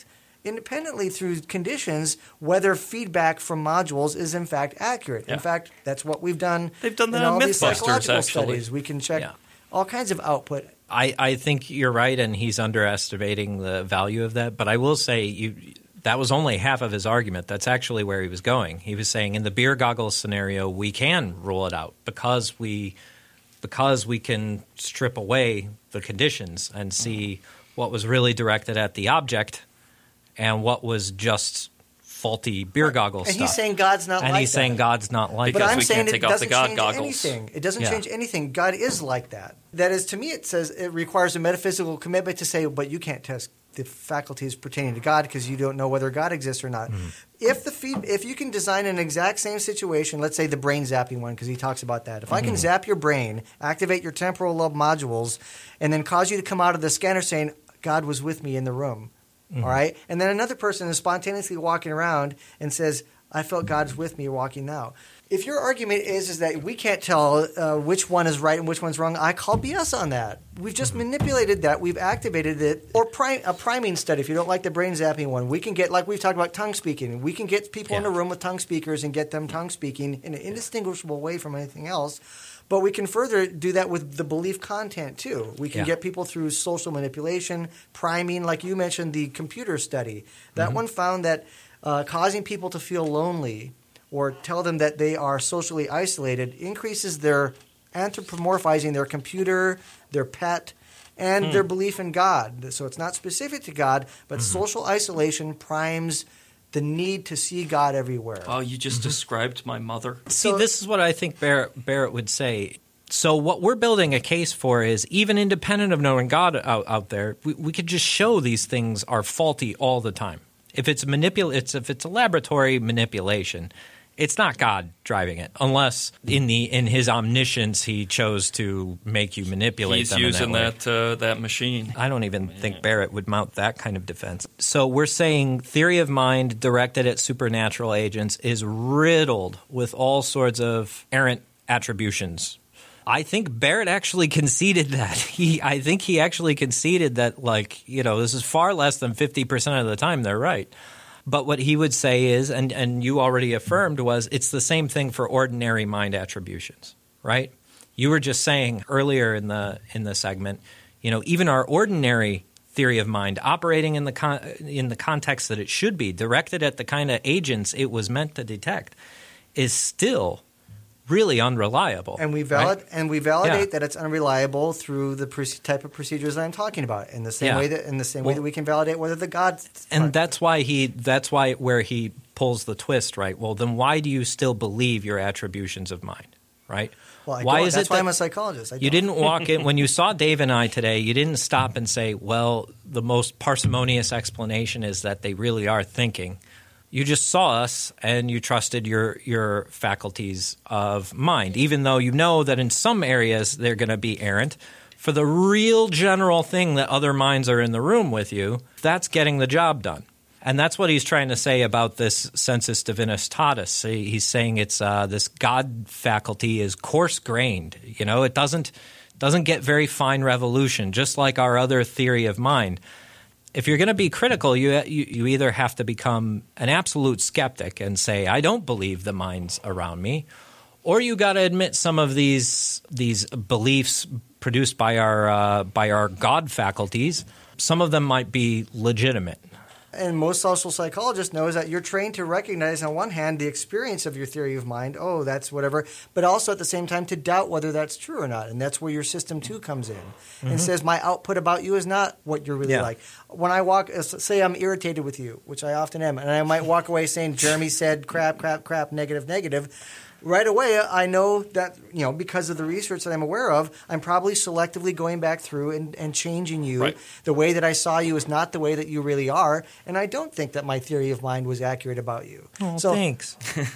S3: independently through conditions whether feedback from modules is in fact accurate.
S2: Yeah.
S3: In fact, that's what we've done.
S2: They've done that
S3: in
S2: on
S3: all these
S2: Mythbusters,
S3: psychological
S2: actually.
S3: studies. We can check
S1: Yeah.
S3: all kinds of output.
S1: I, I think you're right, and he's underestimating the value of that. But I will say you that was only half of his argument. That's actually where he was going. He was saying in the beer goggles scenario, we can rule it out because we because we can strip away the conditions and see what was really directed at the object and what was just faulty beer goggle
S3: And
S1: stuff.
S3: he's saying God's not
S1: and
S3: like
S1: he's
S3: that.
S1: saying God's not like
S3: But
S2: Because
S1: that.
S3: I'm
S2: we
S3: saying
S2: can't
S3: it
S2: take off the
S3: doesn't
S2: God
S3: change
S2: goggles.
S3: anything. It doesn't
S1: Yeah.
S3: change anything. God is like that. That is, to me, it says it requires a metaphysical commitment to say, but you can't test the faculties pertaining to God because you don't know whether God exists or not.
S1: Mm-hmm.
S3: If the feed, if you can design an exact same situation, let's say the brain zapping one, because he talks about that. If I can
S1: Mm-hmm.
S3: zap your brain, activate your temporal lobe modules, and then cause you to come out of the scanner saying, God was with me in the room.
S1: Mm-hmm.
S3: All right? And then another person is spontaneously walking around and says, I felt God's with me walking now. If your argument is is that we can't tell uh, which one is right and which one's wrong, I call B S on that. We've just manipulated that. We've activated it. Or prim- a priming study. If you don't like the brain zapping one, we can get, like we've talked about tongue speaking. We can get people in
S1: Yeah.
S3: a room with tongue speakers and get them tongue speaking in an indistinguishable way from anything else. But we can further do that with the belief content too. We can
S1: Yeah.
S3: get people through social manipulation, priming, like you mentioned, the computer study. That
S1: Mm-hmm.
S3: one found that uh, causing people to feel lonely or tell them that they are socially isolated increases their anthropomorphizing their computer, their pet, and
S1: Hmm.
S3: their belief in God. So it's not specific to God, but
S1: Mm-hmm.
S3: social isolation primes the need to see God everywhere.
S2: Oh, you just
S1: Mm-hmm.
S2: described my mother.
S1: See,
S3: So-
S1: this is what I think Barrett, Barrett would say. So what we're building a case for is even independent of knowing God out, out there, we, we could just show these things are faulty all the time. If it's manipul- it's if it's a laboratory manipulation, it's not God driving it, unless in the in his omniscience he chose to make you manipulate
S2: He's
S1: them in
S2: using
S1: that way.
S2: that uh, that machine.
S1: I don't even think Barrett would mount that kind of defense. So we're saying theory of mind directed at supernatural agents is riddled with all sorts of errant attributions. I think Barrett actually conceded that. He, I think he actually conceded that, like, you know, this is far less than fifty percent of the time they're right. But what he would say is, and, and you already affirmed, was it's the same thing for ordinary mind attributions, right? You were just saying earlier in the in the segment, you know, even our ordinary theory of mind operating in the con- in the context that it should be, directed at the kind of agents it was meant to detect, is still really unreliable.
S3: And we valid
S1: right?
S3: and we validate
S1: Yeah.
S3: that it's unreliable through the proce- type of procedures that I'm talking about. In the same
S1: Yeah.
S3: way that in the same way
S1: Well-
S3: that we can validate whether the God
S1: And that's why he that's why where he pulls the twist, right? Well, then why do you still believe your attributions of mind, right?
S3: well, I
S1: why
S3: don't.
S1: is
S3: that's
S1: it
S3: why
S1: that
S3: I'm a psychologist. I
S1: you
S3: don't.
S1: didn't walk in when you saw Dave and I today, you didn't stop and say, well, the most parsimonious explanation is that they really are thinking. You just saw us and you trusted your your faculties of mind, even though you know that in some areas they're going to be errant. For the real general thing that other minds are in the room with you, that's getting the job done. And that's what he's trying to say about this sensus divinitatis. He- He's saying it's uh, this God faculty is coarse-grained. You know, it doesn't doesn't get very fine revolution, just like our other theory of mind. If you're going to be critical, you, you you either have to become an absolute skeptic and say, I don't believe the minds around me, or you got to admit some of these these beliefs produced by our uh, by our God faculties. Some of them might be legitimate.
S3: And most social psychologists knows that you're trained to recognize, on one hand, the experience of your theory of mind. Oh, that's whatever. But also at the same time to doubt whether that's true or not. And that's where your system two comes in
S1: Mm-hmm.
S3: and says my output about you is not what you're really
S1: Yeah.
S3: like. When I walk, uh, say I'm irritated with you, which I often am, and I might walk away saying Jeremy said crap, crap, crap, negative, negative. Right away, I know that, you know, because of the research that I'm aware of, I'm probably selectively going back through and, and changing you.
S2: Right.
S3: The way that I saw you is not the way that you really are, and I don't think that my theory of mind was accurate about you.
S1: Oh,
S3: so,
S1: thanks.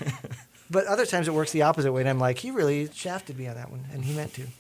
S3: But other times it works the opposite way, and I'm like, he really shafted me on that one, and he meant to.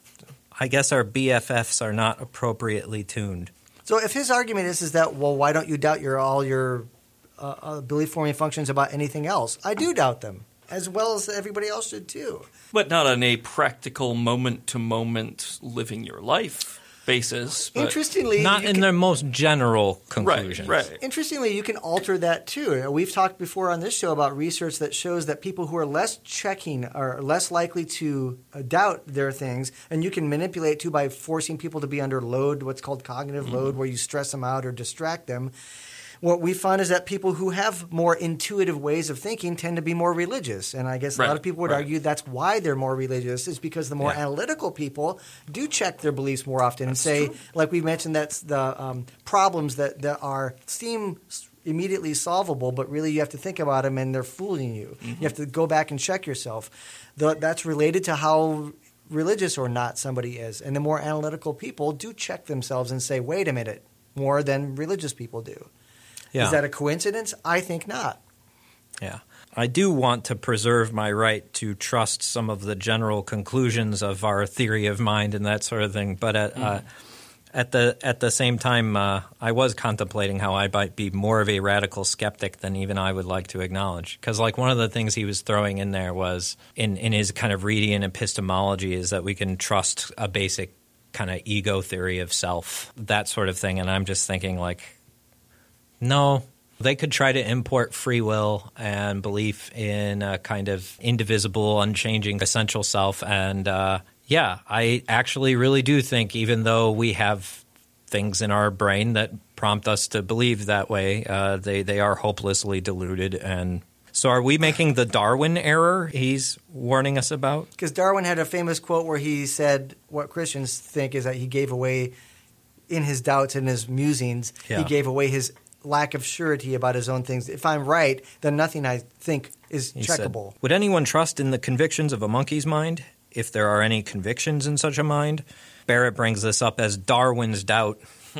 S1: I guess our B F Fs are not appropriately tuned.
S3: So if his argument is is that, well, why don't you doubt your all your uh, uh, belief forming functions about anything else? I do doubt them, as well as everybody else should too.
S2: But not on a practical moment-to-moment living your life bases. But
S3: Interestingly,
S1: Not
S3: you
S1: in
S3: can-
S1: their most general
S2: right,
S1: conclusions.
S2: right.
S3: Interestingly, you can alter that too. We've talked before on this show about research that shows that people who are less checking are less likely to uh, doubt their things, and you can manipulate too by forcing people to be under load, what's called cognitive
S2: Mm-hmm.
S3: load, where you stress them out or distract them. What we find is that people who have more intuitive ways of thinking tend to be more religious. And I guess a
S2: Right,
S3: lot of people would
S2: right.
S3: argue that's why they're more religious, is because the more
S1: Yeah.
S3: analytical people do check their beliefs more often and say, like we mentioned, that's the um, problems that, that are seem immediately solvable, but really you have to think about them and they're fooling you.
S2: Mm-hmm.
S3: You have to go back and check yourself. The, that's related to how religious or not somebody is. And the more analytical people do check themselves and say, wait a minute, more than religious people do.
S1: Yeah.
S3: Is that a coincidence? I think not.
S1: Yeah. I do want to preserve my right to trust some of the general conclusions of our theory of mind and that sort of thing. But at, mm. uh, at the at the same time, uh, I was contemplating how I might be more of a radical skeptic than even I would like to acknowledge. Because like one of the things he was throwing in there was, in, in his kind of Reidian epistemology, is that we can trust a basic kind of ego theory of self, that sort of thing. And I'm just thinking like, no, they could try to import free will and belief in a kind of indivisible, unchanging, essential self. And uh, yeah, I actually really do think, even though we have things in our brain that prompt us to believe that way, uh, they, they are hopelessly deluded. And so are we making the Darwin error he's warning us about?
S3: Because Darwin had a famous quote where he said what Christians think is that he gave away, in his doubts and his musings,
S1: Yeah.
S3: he gave away his lack of surety about his own things. If I'm right, then nothing I think is
S1: He said,
S3: checkable.
S1: would anyone trust in the convictions of a monkey's mind, if there are any convictions in such a mind? Barrett brings this up as Darwin's doubt.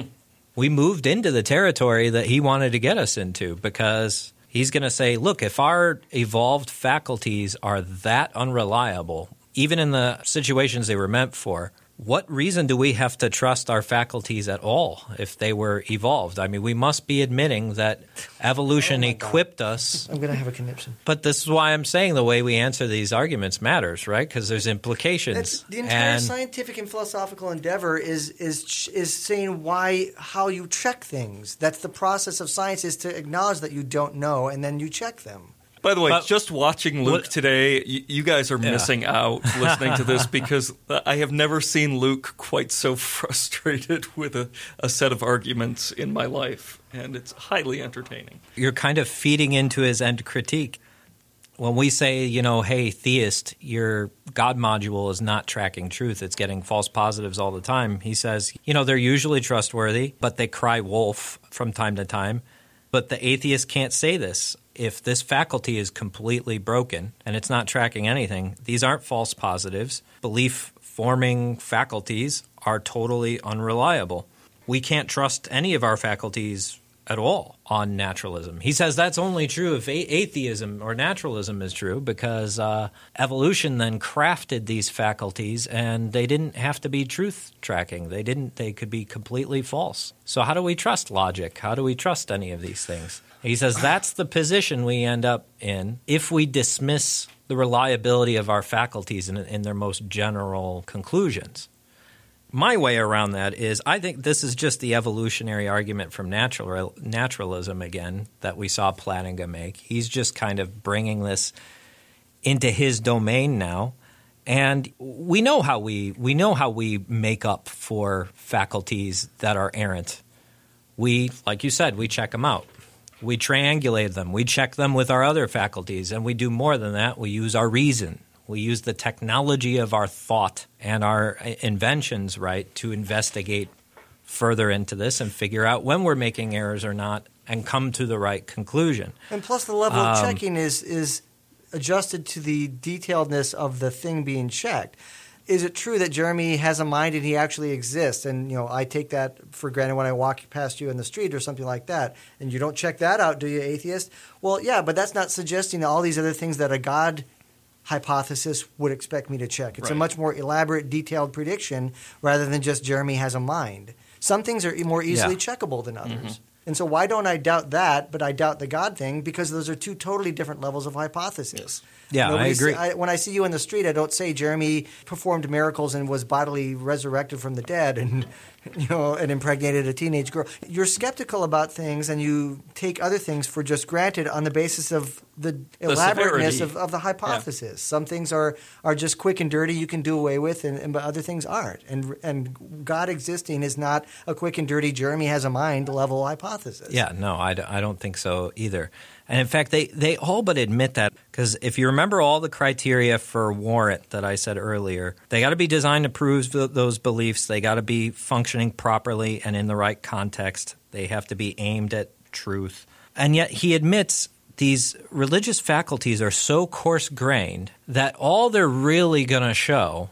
S1: We moved into the territory that he wanted to get us into, because he's going to say, look, if our evolved faculties are that unreliable, even in the situations they were meant for, what reason do we have to trust our faculties at all if they were evolved? I mean, we must be admitting that evolution
S3: Oh my
S1: equipped
S3: God.
S1: us.
S3: I'm going to have a conniption.
S1: But this is why I'm saying the way we answer these arguments matters, right? Because there's implications.
S3: That's, the entire
S1: And-
S3: scientific and philosophical endeavor is is is saying why how you check things. That's the process of science, is to acknowledge that you don't know and then you check them.
S2: By the way,
S1: But-
S2: just watching Luke
S1: What-
S2: today, you, you guys are
S1: Yeah.
S2: missing out listening to this, because I have never seen Luke quite so frustrated with a, a set of arguments in my life, and it's highly entertaining.
S1: You're kind of feeding into his end critique. When we say, you know, hey, theist, your God module is not tracking truth, it's getting false positives all the time, he says, you know, they're usually trustworthy, but they cry wolf from time to time. But the atheist can't say this. If this faculty is completely broken and it's not tracking anything, these aren't false positives. Belief-forming faculties are totally unreliable. We can't trust any of our faculties at all on naturalism. He says that's only true if a- atheism or naturalism is true, because uh, evolution then crafted these faculties and they didn't have to be truth tracking. They didn't. They could be completely false. So how do we trust logic? How do we trust any of these things? He says that's the position we end up in if we dismiss the reliability of our faculties in, in their most general conclusions. My way around that is I think this is just the evolutionary argument from natural naturalism again that we saw Plantinga make. He's just kind of bringing this into his domain now. And we know how we we know how we make up for faculties that are errant. We, like you said, we check them out. We triangulate them. We check them with our other faculties. And we do more than that. We use our reason. We use the technology of our thought and our inventions, right, to investigate further into this and figure out when we're making errors or not and come to the right conclusion.
S3: And plus the level of
S1: Um,
S3: checking is is adjusted to the detailedness of the thing being checked. Is it true that Jeremy has a mind and he actually exists? And, you know, I take that for granted when I walk past you in the street or something like that. And you don't check that out, do you, atheist? Well, yeah, but that's not suggesting all these other things that a God hypothesis would expect me to check. It's a
S2: Right.
S3: much more elaborate, detailed prediction rather than just Jeremy has a mind. Some things are more easily
S1: Yeah.
S3: checkable than others. And so why don't I doubt that, but I doubt the God thing? Because those are two totally different levels of hypothesis.
S2: Yes.
S1: Yeah,
S3: Nobody
S1: I agree.
S3: Say, I, when I see you in the street, I don't say Jeremy performed miracles and was bodily resurrected from the dead and you know and impregnated a teenage girl. You're skeptical about things and you take other things for just granted on the basis of the,
S2: The
S3: elaborateness
S2: severity.
S3: of, of the hypothesis. Some things are, are just quick and dirty, you can do away with, and, and but other things aren't. And and God existing is not a quick and dirty Jeremy has a mind level hypothesis.
S1: Yeah, no, I, d- I don't think so either. And in fact, they, they all but admit that, because if you remember all the criteria for warrant that I said earlier, they got to be designed to prove th- those beliefs. They got to be functioning properly and in the right context. They have to be aimed at truth. And yet he admits these religious faculties are so coarse-grained that all they're really going to show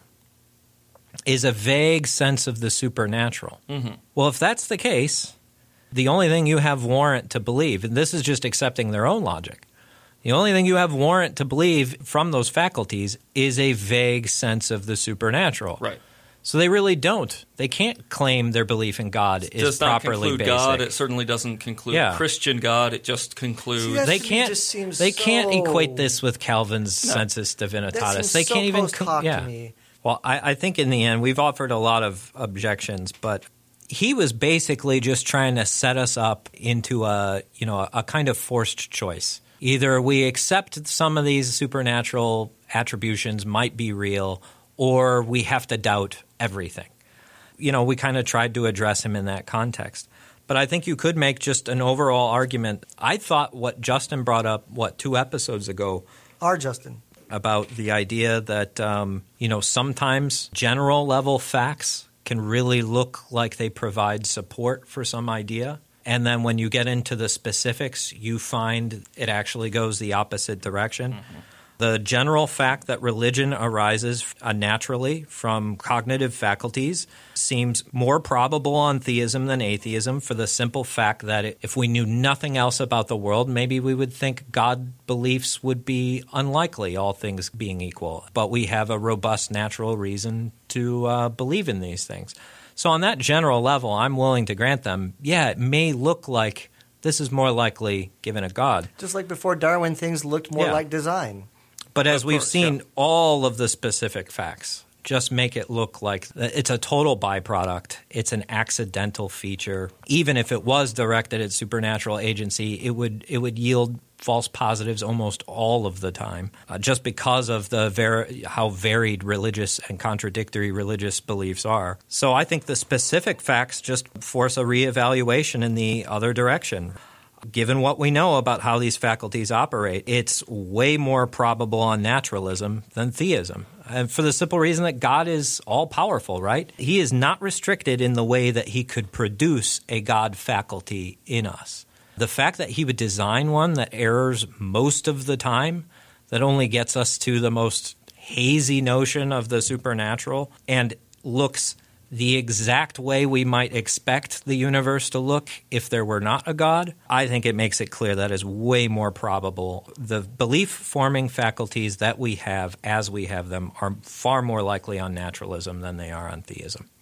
S1: is a vague sense of the supernatural.
S2: Mm-hmm.
S1: Well, if that's the case, the only thing you have warrant to believe, and this is just accepting their own logic, the only thing you have warrant to believe from those faculties is a vague sense of the supernatural.
S2: Right.
S1: So they really don't. They can't claim their belief in God is
S2: does not
S1: properly
S2: conclude
S1: basic.
S2: God. It certainly doesn't conclude
S1: Yeah.
S2: Christian God. It just concludes.
S3: See, that's-
S1: They
S3: to me
S1: can't.
S3: just seems
S1: They can't
S3: so-
S1: equate this with Calvin's
S2: No.
S1: sensus divinitatis.
S3: That seems
S1: they
S3: so
S1: can't even.
S3: post-hoc to
S1: yeah.
S3: me.
S1: Well, I, I think in the end we've offered a lot of objections, but he was basically just trying to set us up into a you know a, a kind of forced choice. Either we accept some of these supernatural attributions might be real, or we have to doubt everything. You know, we kind of tried to address him in that context. But I think you could make just an overall argument. I thought what Justin brought up, what, two episodes ago,
S3: Our Justin.
S1: about the idea that, um, you know, sometimes general level facts can really look like they provide support for some idea. And then when you get into the specifics, you find it actually goes the opposite direction. Mm-hmm. The general fact that religion arises uh, naturally from cognitive faculties seems more probable on theism than atheism, for the simple fact that it, if we knew nothing else about the world, maybe we would think God beliefs would be unlikely, all things being equal. But we have a robust natural reason to uh, believe in these things. So on that general level, I'm willing to grant them, yeah, it may look like this is more likely given a God.
S3: Just like before Darwin, things looked more
S1: Yeah.
S3: like design.
S1: But as
S2: Of
S1: we've
S2: course,
S1: seen,
S2: yeah.
S1: all of the specific facts just make it look like it's a total byproduct. It's an accidental feature. Even if it was directed at supernatural agency, it would it would yield false positives almost all of the time, uh, just because of the ver- how varied religious and contradictory religious beliefs are. So I think the specific facts just force a reevaluation in the other direction. Given what we know about how these faculties operate, it's way more probable on naturalism than theism. And for the simple reason that God is all-powerful, right? He is not restricted in the way that he could produce a God faculty in us. The fact that he would design one that errors most of the time, that only gets us to the most hazy notion of the supernatural and looks the exact way we might expect the universe to look if there were not a God, I think it makes it clear that is way more probable. The belief-forming faculties that we have as we have them are far more likely on naturalism than they are on theism.